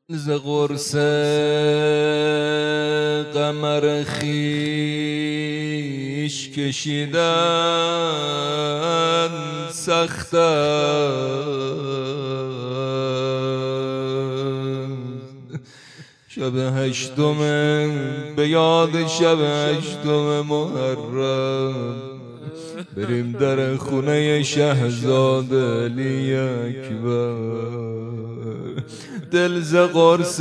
ز قرص قمر خویش کشیدن سخت است. شب هشتم به یاد شب هشتم محرم بریم در خونه شهزاد علی اکبر. دل ز قرص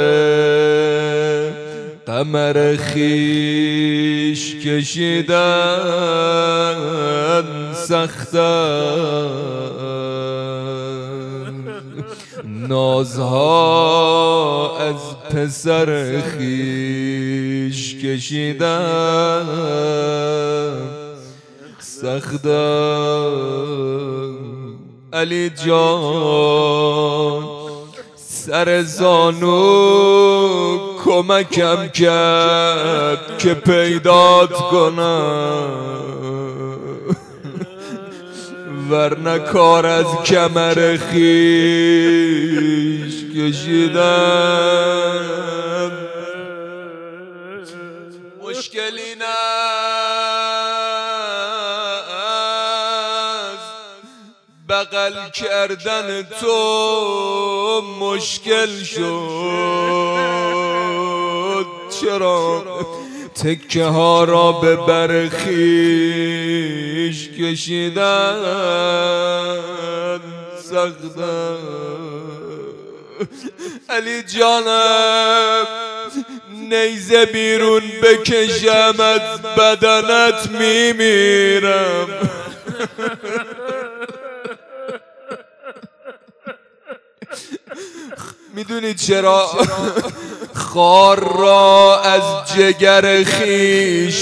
قمر خویش کشیدن سخت است. نازها از پسر خویش کشیدن سخت است. علی جان سر زانو کمکم کرد که پیدات کنم، ورنه کار از کمر خویش کشیدن مشکلی نه. بغل کردن تو مشکل شد. چرا تکه ها را به بر خویش کشیدن سخت است. علی جانم نیزه بیرون بکشم از بدنت میمیرم. میدونید چرا؟ خار را از جگر خویش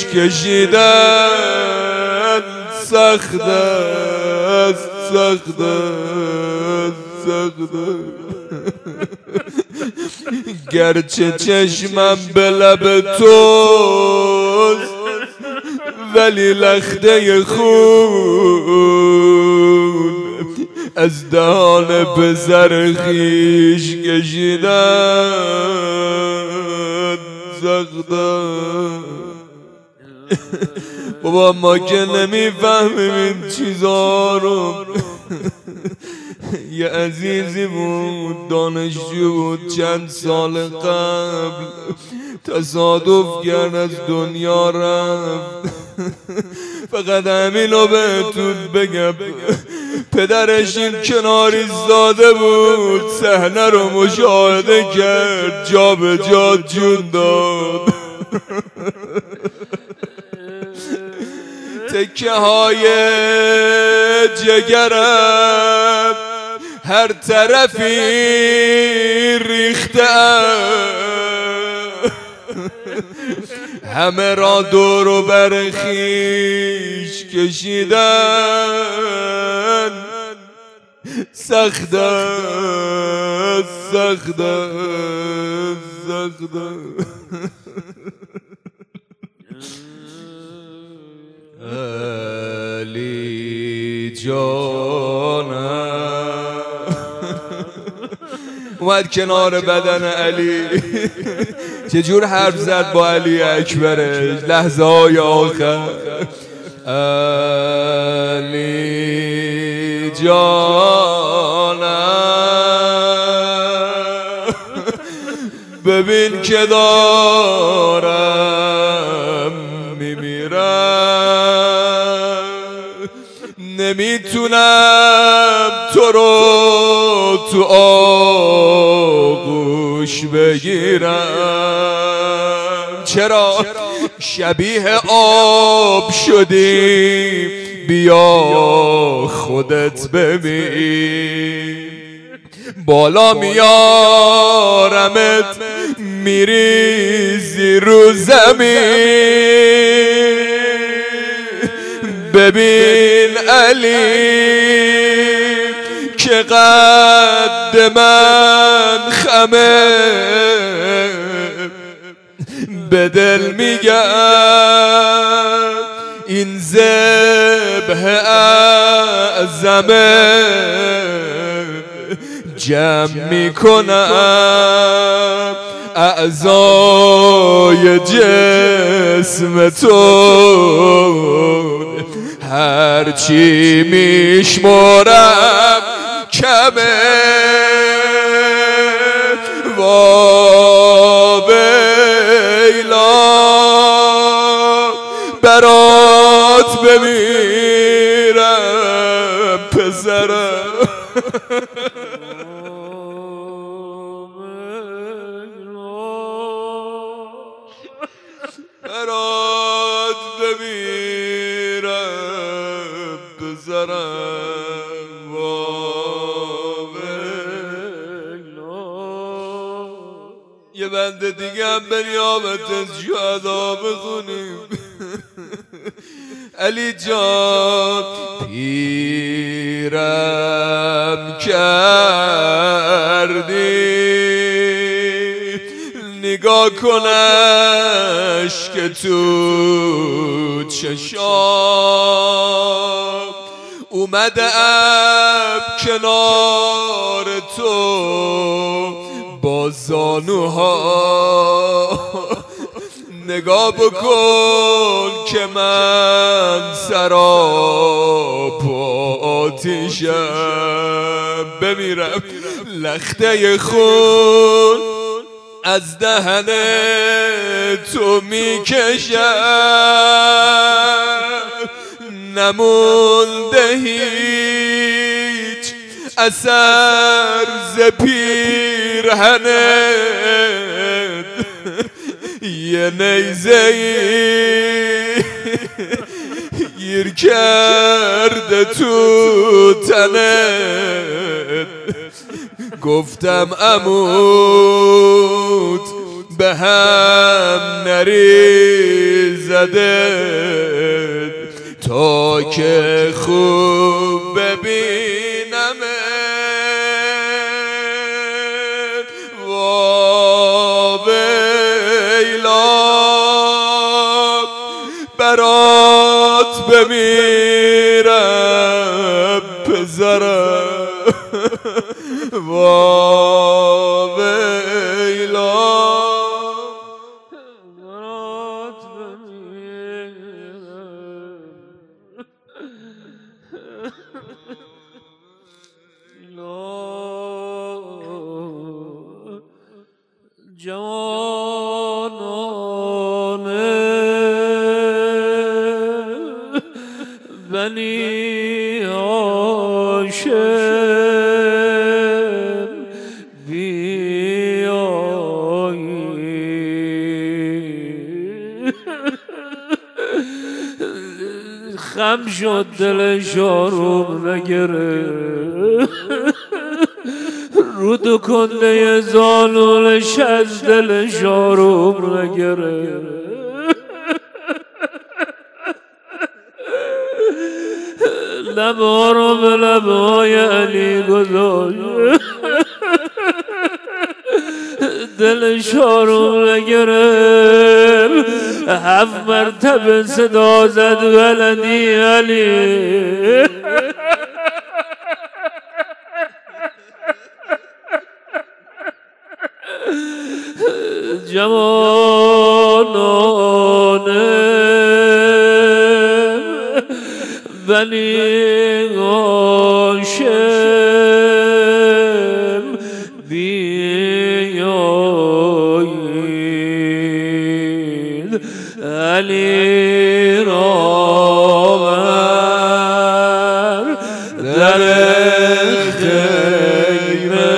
کشیدن سخت است، سخت است، سخت است. گرچه چشمم به لب توست ولی لخته خون از دهان پسر خویش کشیدن سخت است. بابا ما که نمیفهمیم این چیزا رو. یه عزیزی بود دانشجو بود چند سال قبل تصادف کرد از دنیا رفت. فقط همینو بهتون بگم پدرش این کنار ایستاده بود صحنه رو مشاهده کرد جا به جا جون داد. تکه های جگرم هر طرفی ریخته همه را دور و بر خویش کشیدن سخت است، سخت است، سخت است. علی جانم اومد کنار بدن علی چجور حرف زد با علی اکبرش لحظه های آخر. علی جانم ببین که دارم میمیرم، نمیتونم تو رو تو آغوش بگیرم. چرا؟ شبیه آب شدی بیا خودت ببین. بالا میارمت میریزی رو زمین. ببین علی که قد من خمه به دل میگم این ذبح اعظمه جمع میکنم اعضای جسم تو، هرچی میشمرم کمه وا ویلا، برات بمیرم پسرم. برات بمیرم پسرم وا ویلا. یه بند دیگه هم بنیامت از شهدا بخونیم. علی جان پیرم کردی، نگاه کنش که تو چشام اومدم کنار تو با زانوها، نگاه بکن که من سراپا آتیشم، بمیرم لخته خون از دهن تو میکشم، نمونده هیچ اثر ز پیرهنت، یه نیزه‌ای گیر کرده تو تنت، گفتم عمود به هم نریزده تا که خوب ببینم وا ویلا، برات بمیرم پسرم وا ویلا، برات بمیرم. جوانان بنی هاشم بیایید، خم شد دلش آروم نگرفت، رود کنده زانولش از دلش آروم نگرفت، لبها رو به لبهای علی گذاشت، دلش آروم نگرفت، 7 مرتبه صدا زد ولدی علی. جوانان بنی هاشم بیایید، علی را بر در خیمه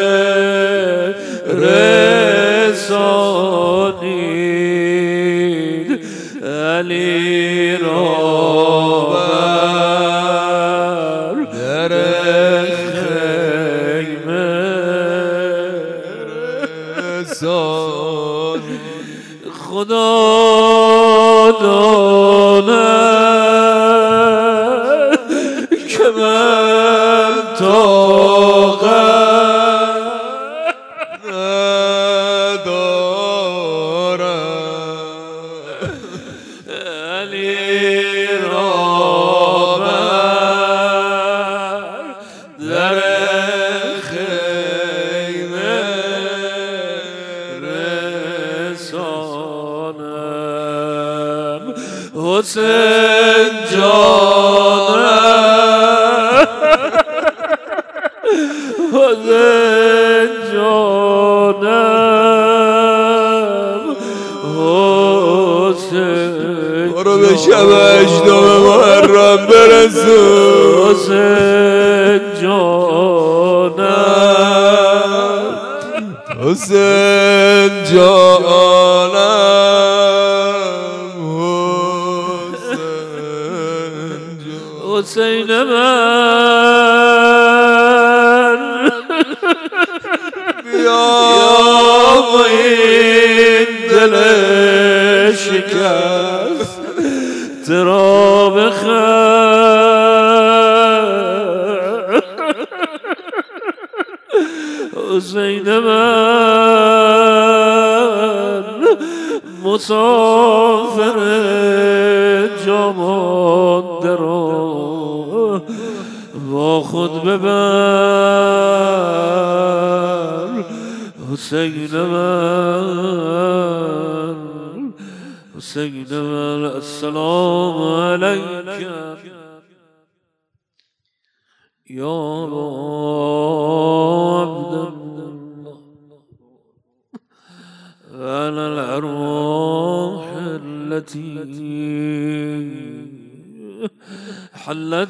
رسانید، علی را بر در خیمه رسانید. خدا داند که من طاقت ندارم، علی را بر در خیمه حسین جانم حسین جانم حسین برو به شب 8 محرم برسون حسین جانم حسین جانم حسین من بیا با این دل شکست ترا بخیر حسین من مسافر جا مانده را با خود ببر حسین من حسین من السلام علیک یا عبد الله وعلى الأرواح التي حلت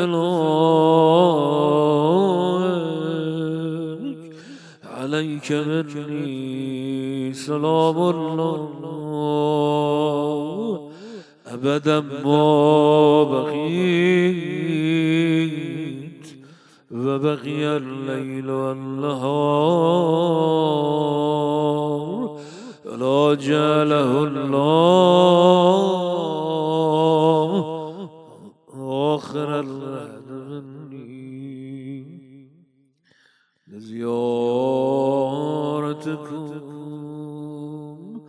بفنائك عليك مني سلام الله أبدا ما بقيت وبقي الليل والنهار ولا جعله الله آخر الرحل مني لزيارتكم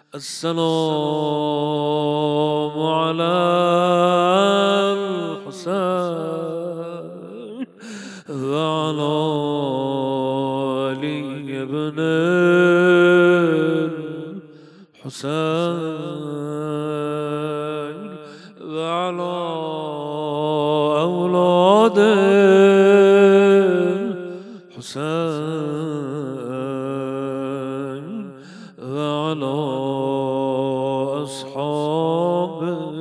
السلام على الحسين وعلى علي بن الحسين وعلى أولاد الحسين وعلى أصحاب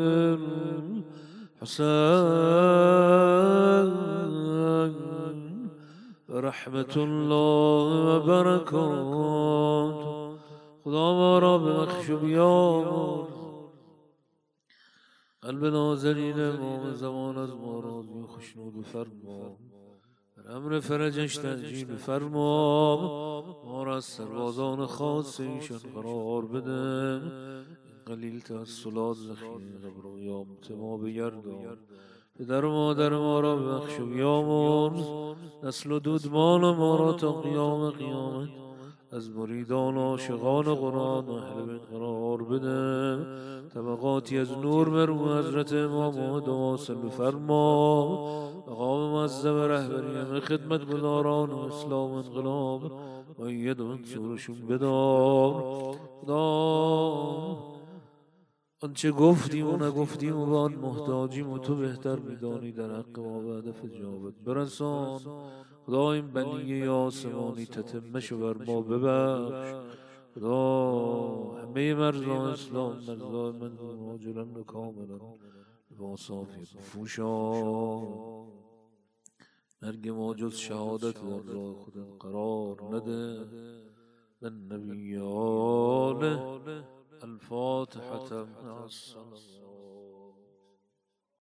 الحسين رحمة الله وبركاته خدا ما را ببخش و بیامرز قلب نازنین امام زمان از ما راضی و خوشنود فرما در امر فرجش تنجیل فرما ما را از سربازان خاص ایشان قرار بده این قلیل توسلات ذخیره قبر و قیامت ما بگردان پدر و مادر ما را ببخش و بیامرز نسل و دودمان ما را تا قیام قیامت از مریدان و عاشقان قرآن و اهل بیت قرار بده طبقاتی از نور مرو حضرت امام محمد واصل فرما مقام معظم رهبری خدمت گزاران و اسلام انقلاب مؤید و منصورشون بدار خدا آنچه گفتیم و نگفتیم و به آن محتاجیم و تو بهتر میدانی در حق ما و هدف جوابت برسان خدا این بلیه آسمانی تتمش و بر ما ببخش خدا همه مرزان اسلام مرزان من مهاجرن و کاملا با صافیت فوشا مرگ ما جز شهادت در راه خود قرار نده من نبیانه الفاتحة مع الصلاة